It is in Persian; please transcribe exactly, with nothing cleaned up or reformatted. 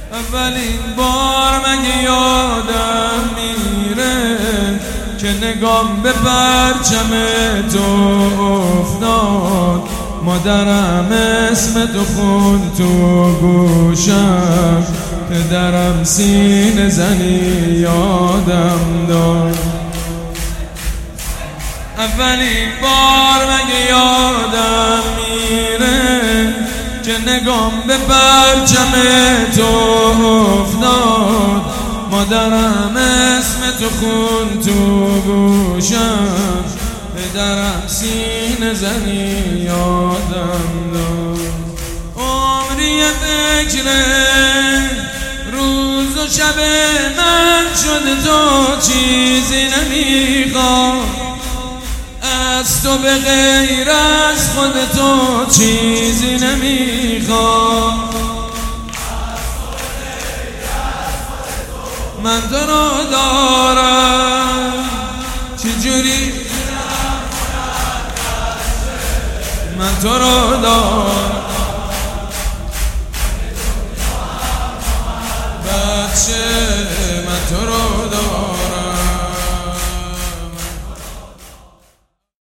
اولین بار مگه یادم میره که نگام به پرچم تو افتاد. مادرم اسم تو خون تو گوشم، پدرم سینه زنی یادم داد. اولین بار مگه یادم میره که نگام به پرچم تو افتاد. مادرم اسم تو خون تو گوشم، پدرم سینه زنی یادم داد. عمری فکر روز و شب من شده تو چیزی نمیخوام. از تو به غیر از خود تو چیزی نمیخوام. من تو رو دارم چجوری، من تو رو دارم بچه، من تو رو